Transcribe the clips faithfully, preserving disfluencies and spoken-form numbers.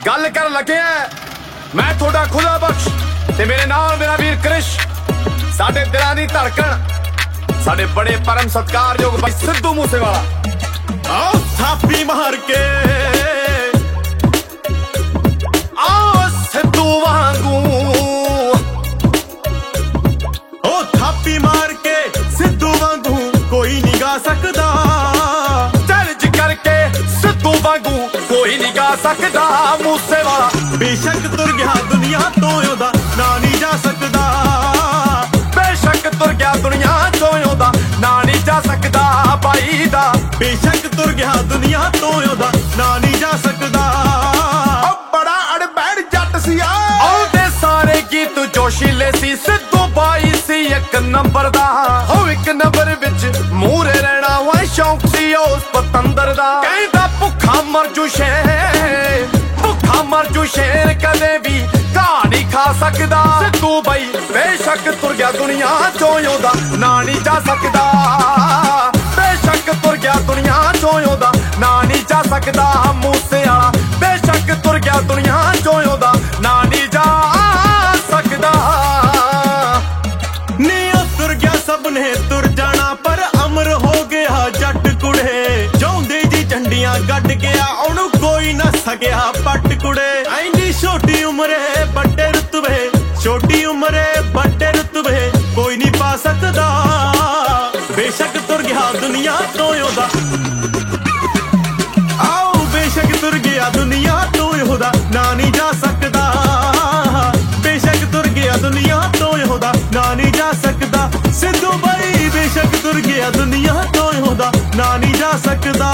गल कर लगे मैं थोड़ा खुदा बख्श ते मेरे नाल मेरा वीर क्रिश साडे दिलां दी धड़कन साडे बड़े परम सत्कारयोग भाई सिद्धू मूसेवाला। आओ थापी मार के आओ सिद्धू वांगू ओ थापी मार के सिद्धू वांगू कोई नहीं गा सकदा चर्ज करके सिद्धू वांगू कोई नहीं गा सकदा मूसेवाला। बेशक तुर गया दुनिया तो ओदा ना नहीं जा सकदा बेशक तुर गया दुनिया तो ओदा ना नहीं जा सकदा भाई दा। बेशक तुर गया दुनिया तो ओदा ना नहीं जा सकदा ओ बड़ा अड़बैड़ जट सी आउंदे सारे गीत जोशीले सी सिद्धू भाई सी एक नंबर दा हो एक नंबर विच मूरे रहना वा शौक सी उस पतंदर दा। कहंदा भुखा मर जू शेर भुखा मर जू शेर कदे भी घाह नहीं खा सकदा सिद्धू भाई। बेशक तुर गया दुनिया चों ओदा ना नहीं जा सकदा बेशक तुर गया दुनिया चों ओदा ना नहीं जा सकदा मूसेवाला। बेशक तुर गया दुनिया चों ओदा ना नहीं जा सकदा। नी तुर गया सब ने तुर जाना पर अमर हो गया जट कुड़े जाउंदे जी झंडियां गड्ड गया ओनू कोई ना सकिया पट कुड़े। ऐनी छोटी उम्रे बड़े रुतबे छोटी उम्रे बड़े रुतबे कोई नहीं पा सकदा। बेशक तुर गया दुनिया तो ओदा आओ बेशक तुर गया दुनिया तो ओदा ना नहीं जा सकदा बेशक तुर गया दुनिया तो ओदा ना नहीं जा सकदा सिद्धू भाई। बेशक तुर गया दुनिया तो ओदा ना नहीं जा सकदा।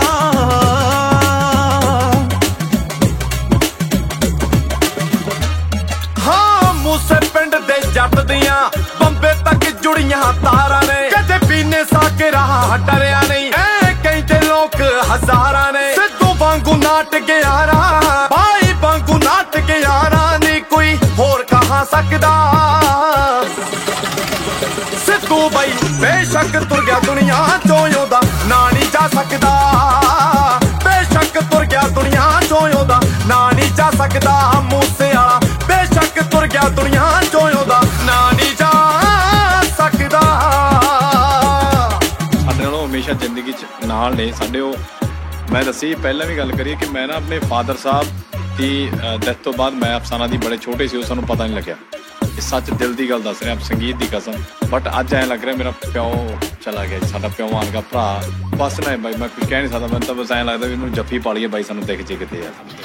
हाँ मूसे पिंड दे जट दियां बंबे तक जुड़ियां तारा ने कदे पीने साके राह डरिया नहीं ऐ कई के लोग हजारा ने सिद्धू वांगू नाट ग्यारा भाई वांगू नाट ग्यारा नहीं कोई होर कहा सकदा सिद्धू भाई। बेशक तुर गया दुनिया चों ओदा ना नहीं जा सकदा बेशक तुर गया दुनिया चों ओदा ना नहीं जा सकदा मूसेवाला। बेशक तुर गया दुनिया चों ओदा ना नहीं जा सकदा। ਸਾਡੇ ਨਾਲੋਂ ਹਮੇਸ਼ਾ ਜ਼ਿੰਦਗੀ 'ਚ ਨਾਲ ਨੇ ਸਾਡੇ ਉਹ। ਮੈਂ ਦੱਸੀ ਪਹਿਲਾਂ ਵੀ ਗੱਲ ਕਰੀਏ ਕਿ ਮੈਂ ਨਾ ਆਪਣੇ ਫਾਦਰ ਸਾਹਿਬ ਦੀ ਡੈਥ ਤੋਂ ਬਾਅਦ ਮੈਂ ਅਫਸਾਨਾ ਦੀ ਬੜੇ ਛੋਟੇ ਸੀ ਉਹ ਸਾਨੂੰ ਪਤਾ ਨਹੀਂ ਲੱਗਿਆ। ਇਹ ਸੱਚ ਦਿਲ ਦੀ ਗੱਲ ਦੱਸ ਰਿਹਾ ਸੰਗੀਤ ਦੀ ਕਸਮ। ਬਟ ਅੱਜ ਐਂ ਲੱਗ ਰਿਹਾ ਮੇਰਾ ਪਿਓ ਚਲਾ ਗਿਆ ਸਾਡਾ ਪਿਓ ਵਰਗਾ ਭਰਾ ਬਸ ਨਾ ਬਾਈ ਮੈਂ ਕੁਝ ਕਹਿ ਨਹੀਂ ਸਕਦਾ। ਮੈਨੂੰ ਤਾਂ ਬਸ ਐਂ ਲੱਗਦਾ ਵੀ ਇਹਨੂੰ ਜੱਫੀ ਪਾ ਲਈਏ ਬਾਈ ਸਾਨੂੰ ਦਿਖ ਜੇ ਕਿਤੇ ਯਾਰ।